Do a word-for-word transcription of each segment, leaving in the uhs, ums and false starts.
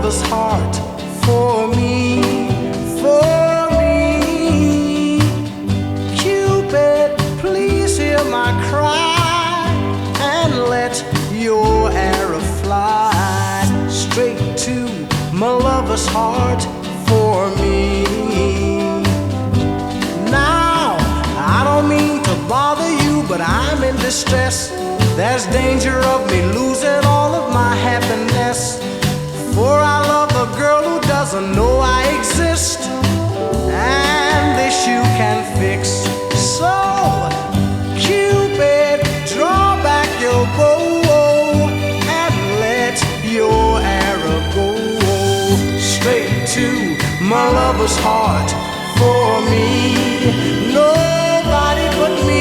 lover's heart for me, for me. Cupid, please hear my cry and let your arrow fly straight to my lover's heart for me. Now, I don't mean to bother you, but I'm in distress. There's danger of me losing all of my happiness, for I love a girl who doesn't know I exist, and this you can fix. So, Cupid, draw back your bow and let your arrow go straight to my lover's heart for me. Nobody but me.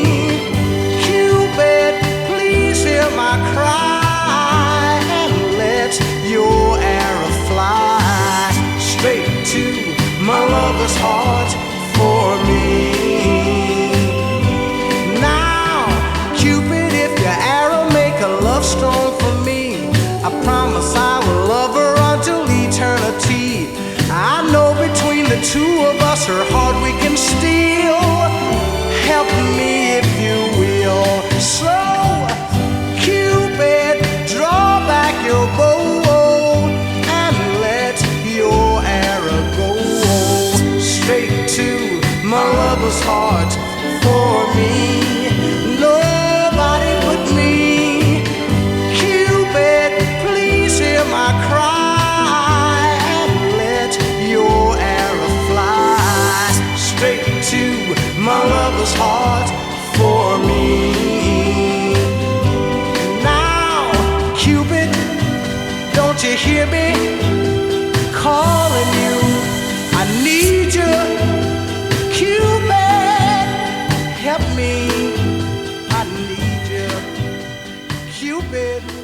Cupid, please hear my cry and let your arrow fly straight to my lover's heart for me. Now, Cupid, if your arrow make a love stone for me, I promise I will love her until eternity. I know between the two of us her heart we can steal. Help me if you will. So, Cupid, draw back your bow and let your arrow go straight to my lover's heart for me. Nobody but me. Cupid, please hear my cry and let your arrow fly straight to my lover's heart for me. Now, Cupid, don't you hear me calling you? I need you. Cupid, help me. I need you. Cupid.